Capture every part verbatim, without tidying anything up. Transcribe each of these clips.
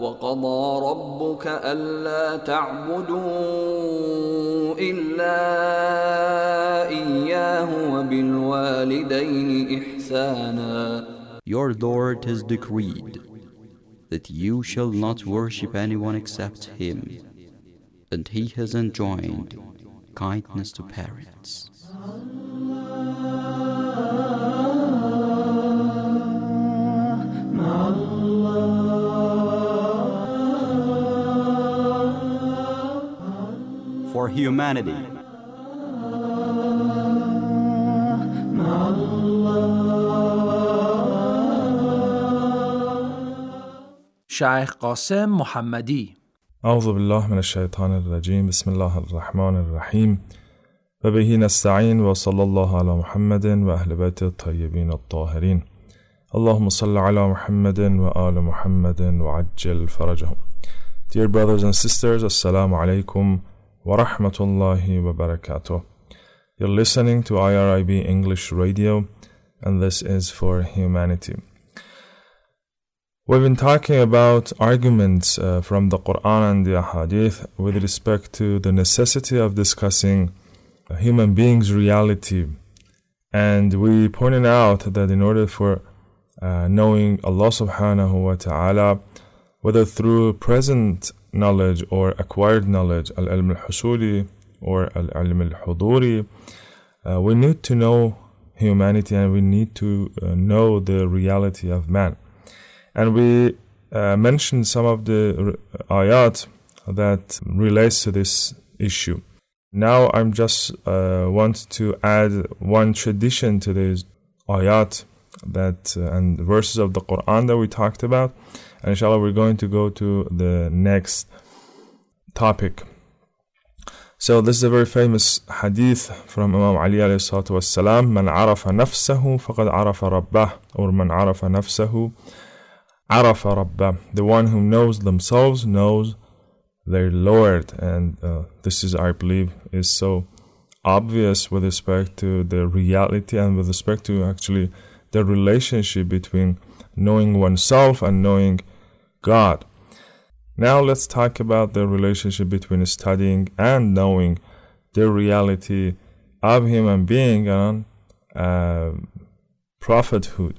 وقضى ربك ألا تعبدوا إلا إياه وبالوالدين إحسانا. Your Lord has decreed that you shall not worship anyone except Him, and He has enjoined kindness to parents. For humanity. Shaykh Qasim Muhammadi. أعوذ بالله من الشيطان الرجيم بسم الله الرحمن الرحيم وبه نستعين وصلى الله على محمد وأهل بيته الطيبين الطاهرين اللهم صل على محمد وآل محمد وعجل فرجهم. Dear brothers and sisters, Assalamu alaikum wa rahmatullahi wa barakatuh. You're listening to I R I B English Radio, and this is For Humanity. We've been talking about arguments uh, from the Quran and the Ahadith with respect to the necessity of discussing a human being's reality. And we pointed out that in order for uh, knowing Allah subhanahu wa ta'ala, whether through present knowledge or acquired knowledge, al-ilm al-husuli or al-ilm al-huduri, uh, we need to know humanity and we need to uh, know the reality of man. And we uh, mentioned some of the ayat that relates to this issue. Now I'm just uh, want to add one tradition to these ayat that uh, and verses of the Quran that we talked about. And inshallah we're going to go to the next topic. So this is a very famous hadith from Imam Ali alayhi salatu wassalam. Man arafa nafsahu faqad arafa rabbah, or man arafa nafsahu arafa rabbah. The one who knows themselves knows their Lord. And uh, this is, I believe, is so obvious with respect to the reality and with respect to actually the relationship between knowing oneself and knowing God. Now let's talk about the relationship between studying and knowing the reality of human being and uh, prophethood.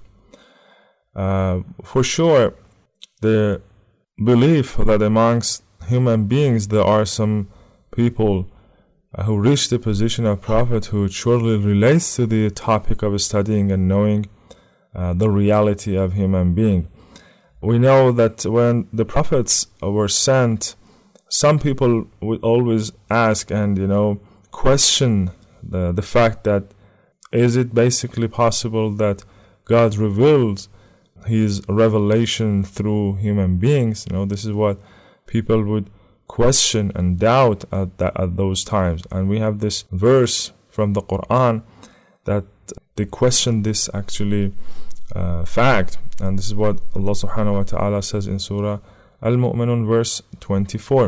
Uh, for sure, the belief that amongst human beings there are some people uh, who reach the position of prophethood surely relates to the topic of studying and knowing uh, the reality of human being. We know that when the prophets were sent, some people would always ask and, you know, question the, the fact that is it basically possible that God reveals His revelation through human beings? You know, this is what people would question and doubt at, that, at those times. And we have this verse from the Quran that they question this actually uh, fact. And this is what Allah subhanahu wa ta'ala says in Surah Al-Mu'minun verse twenty-four.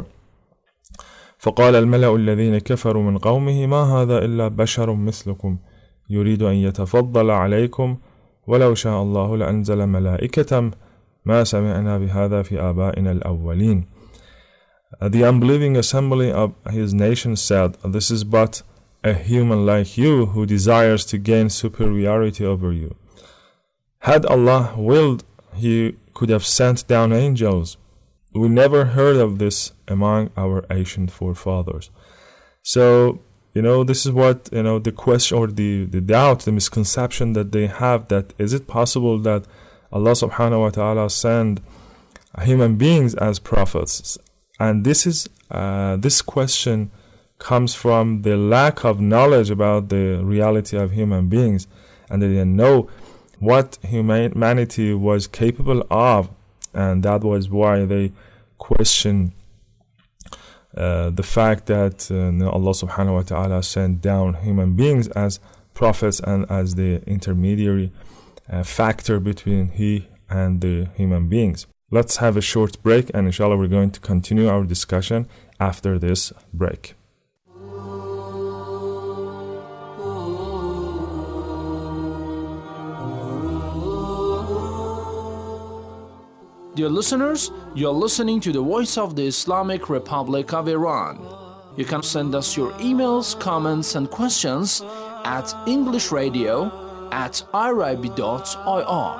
فقال الملأ الذين كفروا من قومه ما هذا إلا بشر مثلكم يريد أن يتفضل عليكم ولو شاء الله لأنزل ملائكة ما سمعنا بهذا في آبائنا الأولين. The unbelieving assembly of his nation said, this is but a human like you who desires to gain superiority over you. Had Allah willed, He could have sent down angels. We never heard of this among our ancient forefathers. So, you know, this is what, you know, the question or the, the doubt, the misconception that they have, that is it possible that Allah subhanahu wa ta'ala send human beings as prophets? And this is, uh, this question comes from the lack of knowledge about the reality of human beings. And they didn't know what humanity was capable of, and that was why they questioned uh, the fact that uh, Allah subhanahu wa ta'ala sent down human beings as prophets and as the intermediary uh, factor between He and the human beings. Let's have a short break, and inshallah we're going to continue our discussion after this break. Dear listeners, you're listening to the Voice of the Islamic Republic of Iran. You can send us your emails, comments, and questions at englishradio at irib dot I R.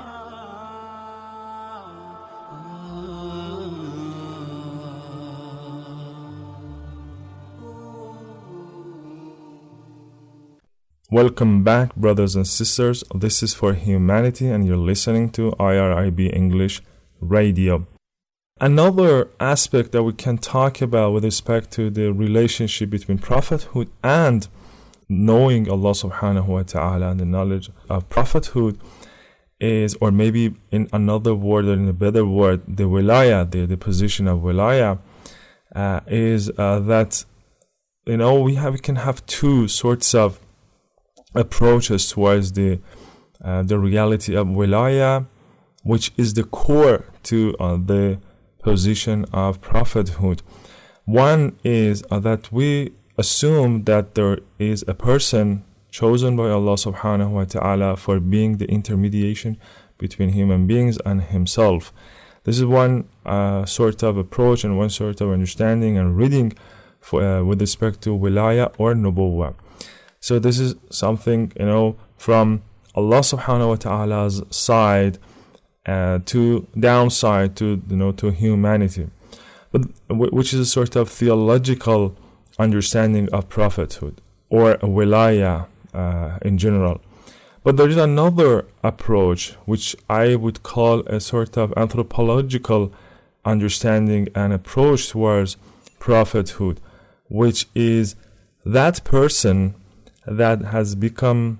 Welcome back, brothers and sisters. This is For Humanity, and you're listening to I R I B English Radio. Another aspect that we can talk about with respect to the relationship between prophethood and knowing Allah subhanahu wa ta'ala and the knowledge of prophethood is, or maybe in another word or in a better word, the wilaya, the, the position of wilaya, uh, is uh, that, you know, we have we can have two sorts of approaches towards the uh, the reality of wilaya, which is the core to uh, the position of prophethood. One is uh, that we assume that there is a person chosen by Allah subhanahu wa ta'ala for being the intermediation between human beings and himself. This is one uh, sort of approach and one sort of understanding and reading for, uh, with respect to wilaya or nubuwwah. So this is something, you know, from Allah subhanahu wa ta'ala's side uh, to downside to, you know, to humanity, but which is a sort of theological understanding of prophethood or wilaya uh, in general. But there is another approach which I would call a sort of anthropological understanding and approach towards prophethood, which is that person that has become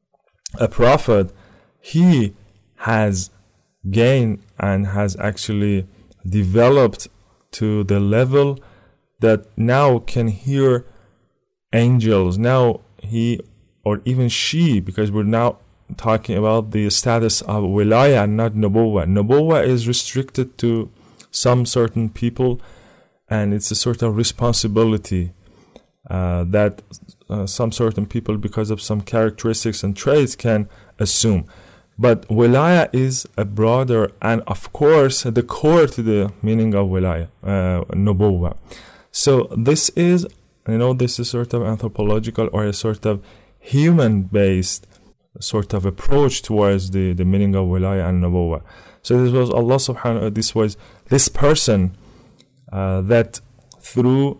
a prophet, he has gained and has actually developed to the level that now can hear angels. Now he, or even she, because we're now talking about the status of wilaya, not nubuwwah. Nubuwwah is restricted to some certain people, and it's a sort of responsibility uh, that uh, some certain people, because of some characteristics and traits, can assume. But wilaya is a broader, and of course the core to the meaning of wilaya, uh, nubuwwah. So this is, you know, this is sort of anthropological or a sort of human-based sort of approach towards the, the meaning of wilaya and nubuwwah. So this was Allah subhanahu wa ta'ala, this was this person uh, that through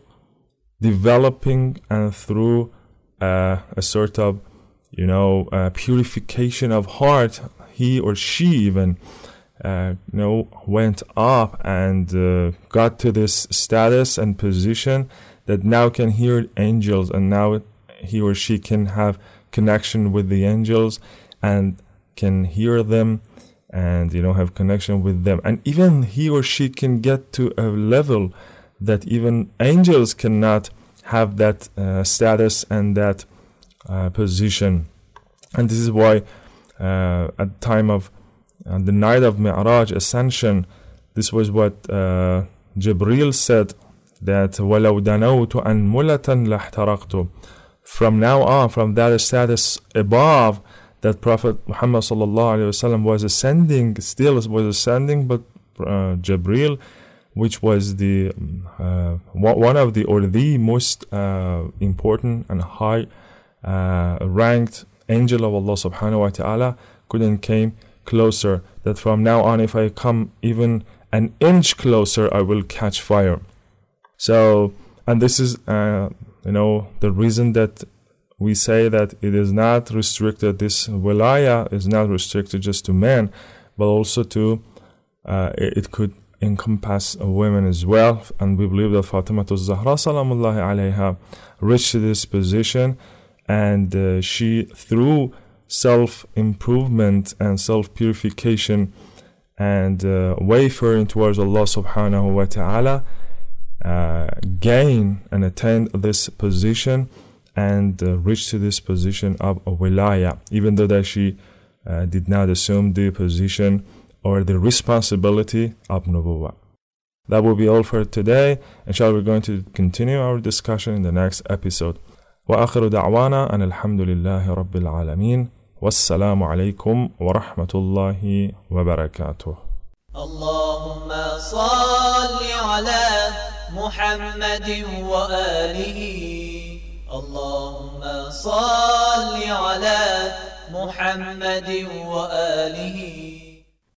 developing and through uh, a sort of, you know, uh, purification of heart, he or she even, uh, you know, went up and uh, got to this status and position that now can hear angels, and now he or she can have connection with the angels and can hear them and, you know, have connection with them. And even he or she can get to a level that even angels cannot have that uh, status and that uh, position. And this is why uh, at the time of uh, the night of Mi'raj ascension, this was what uh, Jibreel said, that وَلَوْ دَنَوْتُ أَنْمُلَةً لَاحْتَرَقْتُ. From now on, from that status above, that Prophet Muhammad sallallahu alaihi wasallam was ascending, still was ascending, but uh, Jibreel, which was the uh, one of the or the most uh, important and high uh, ranked angel of Allah subhanahu wa ta'ala, couldn't came closer. That from now on, if I come even an inch closer, I will catch fire. So, and this is uh, you know, the reason that we say that it is not restricted, this wilaya is not restricted just to men, but also to, uh, it, it could encompass women as well. And we believe that Fatima Zahra salamullahi alayha reached this position, and uh, she, through self-improvement and self-purification and uh, wayfaring towards Allah subhanahu wa ta'ala, uh, gain and attain this position and uh, reach to this position of wilaya, even though that she uh, did not assume the position or the responsibility of nubuwwah. That will be all for today. Inshallah, we're going to continue our discussion in the next episode. وآخر دعوانا أن الحمد لله رب العالمين والسلام عليكم ورحمة الله وبركاته. Allah اللهم صل على محمد وآله اللهم صل على محمد وآله